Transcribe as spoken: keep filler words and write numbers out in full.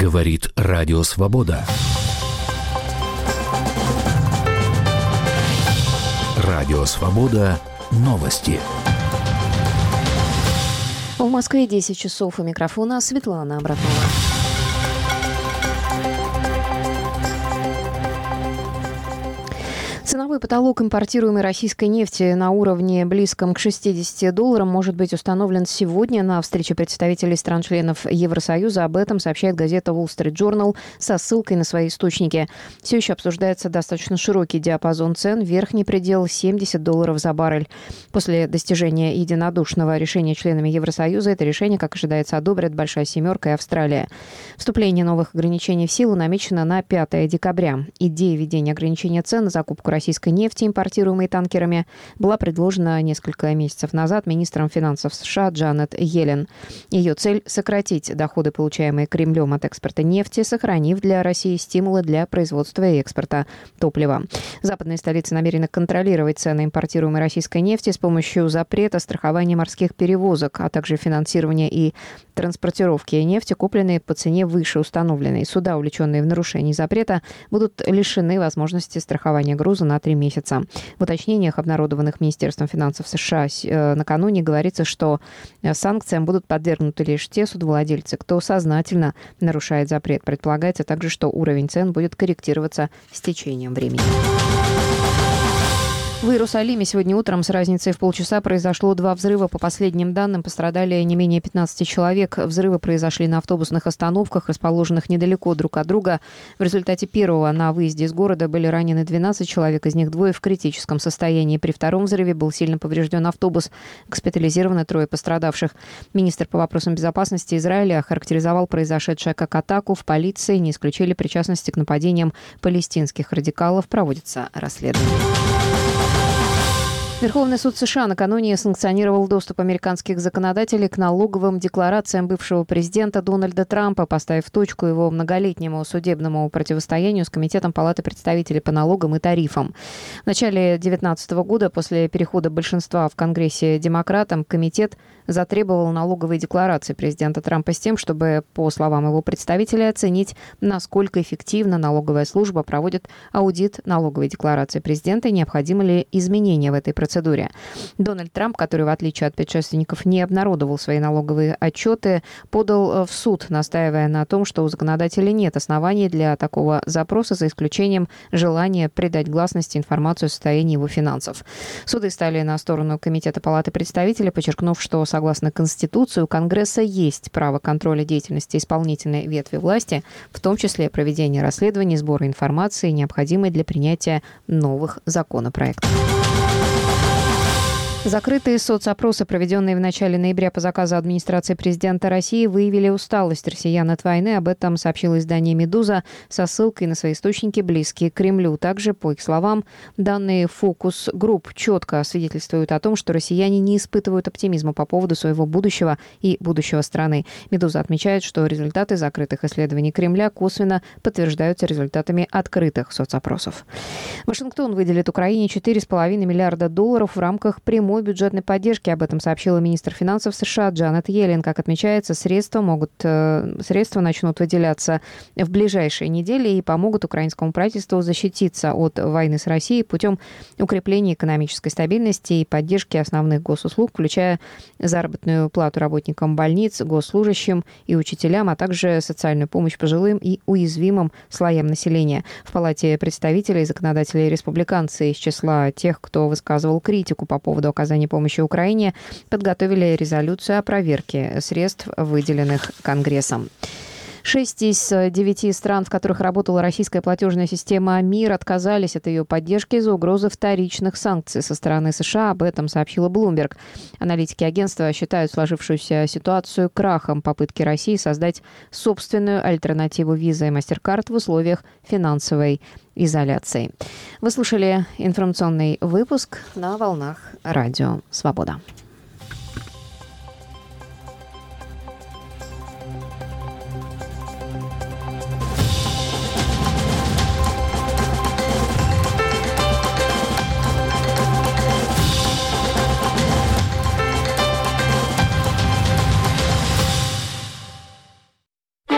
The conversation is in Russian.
Говорит Радио Свобода. Радио Свобода. Новости. В Москве десять часов. У микрофона Светлана Абратова. Ценовой потолок импортируемой российской нефти на уровне близком к шестидесяти долларам может быть установлен сегодня на встрече представителей стран-членов Евросоюза. Об этом сообщает газета Wall Street Journal со ссылкой на свои источники. Все еще обсуждается достаточно широкий диапазон цен. Верхний предел – семьдесят долларов за баррель. После достижения единодушного решения членами Евросоюза это решение, как ожидается, одобрят Большая Семерка и Австралия. Вступление новых ограничений в силу намечено на пятое декабря. Идея введения ограничения цен на закупку российской нефти, импортируемой танкерами, была предложена несколько месяцев назад министром финансов США Джанет Йеллен. Ее цель – сократить доходы, получаемые Кремлем от экспорта нефти, сохранив для России стимулы для производства и экспорта топлива. Западные столицы намерены контролировать цены импортируемой российской нефти с помощью запрета страхования морских перевозок, а также финансирования и транспортировки нефти, купленной по цене выше установленной. Суда, увлеченные в нарушении запрета, будут лишены возможности страхования груза на три месяца. В уточнениях, обнародованных Министерством финансов США накануне, говорится, что санкциям будут подвергнуты лишь те судовладельцы, кто сознательно нарушает запрет. Предполагается также, что уровень цен будет корректироваться с течением времени. В Иерусалиме сегодня утром с разницей в полчаса произошло два взрыва. По последним данным, пострадали не менее пятнадцати человек. Взрывы произошли на автобусных остановках, расположенных недалеко друг от друга. В результате первого на выезде из города были ранены двенадцать человек, из них двое в критическом состоянии. При втором взрыве был сильно поврежден автобус. Госпитализированы трое пострадавших. Министр по вопросам безопасности Израиля охарактеризовал произошедшее как атаку. В полиции не исключили причастности к нападениям палестинских радикалов. Проводится расследование. Верховный суд США накануне санкционировал доступ американских законодателей к налоговым декларациям бывшего президента Дональда Трампа, поставив точку его многолетнему судебному противостоянию с Комитетом Палаты представителей по налогам и тарифам. В начале две тысячи девятнадцатого года, после перехода большинства в Конгрессе демократам, комитет затребовал налоговые декларации президента Трампа с тем, чтобы, по словам его представителей, оценить, насколько эффективно налоговая служба проводит аудит налоговой декларации президента и необходимы ли изменения в этой процедуре. Дональд Трамп, который, в отличие от предшественников, не обнародовал свои налоговые отчеты, подал в суд, настаивая на том, что у законодателей нет оснований для такого запроса, за исключением желания придать гласности информацию о состоянии его финансов. Суды стали на сторону Комитета Палаты представителей, подчеркнув, что согласно Конституции, у Конгресса есть право контроля деятельности исполнительной ветви власти, в том числе проведения расследований, сбора информации, необходимой для принятия новых законопроектов. Закрытые соцопросы, проведенные в начале ноября по заказу администрации президента России, выявили усталость россиян от войны. Об этом сообщило издание «Медуза» со ссылкой на свои источники, близкие к Кремлю. Также, по их словам, данные фокус-групп четко свидетельствуют о том, что россияне не испытывают оптимизма по поводу своего будущего и будущего страны. «Медуза» отмечает, что результаты закрытых исследований Кремля косвенно подтверждаются результатами открытых соцопросов. Вашингтон выделит Украине четыре с половиной миллиарда долларов в рамках прямой бюджетной поддержки. Об этом сообщила министр финансов США Джанет Йеллен. Как отмечается, средства могут э, средства начнут выделяться в ближайшие недели и помогут украинскому правительству защититься от войны с Россией путем укрепления экономической стабильности и поддержки основных госуслуг, включая заработную плату работникам больниц, госслужащим и учителям, а также социальную помощь пожилым и уязвимым слоям населения. В Палате представителей законодателей республиканцы из числа тех, кто высказывал критику по поводу оказания помощи Украине, подготовили резолюцию о проверке средств, выделенных Конгрессом. Шесть из девяти стран, в которых работала российская платежная система МИР, отказались от ее поддержки из-за угрозы вторичных санкций со стороны США. Об этом сообщила Bloomberg. Аналитики агентства считают сложившуюся ситуацию крахом попытки России создать собственную альтернативу Visa и MasterCard в условиях финансовой изоляции. Вы слушали информационный выпуск на волнах Радио Свобода.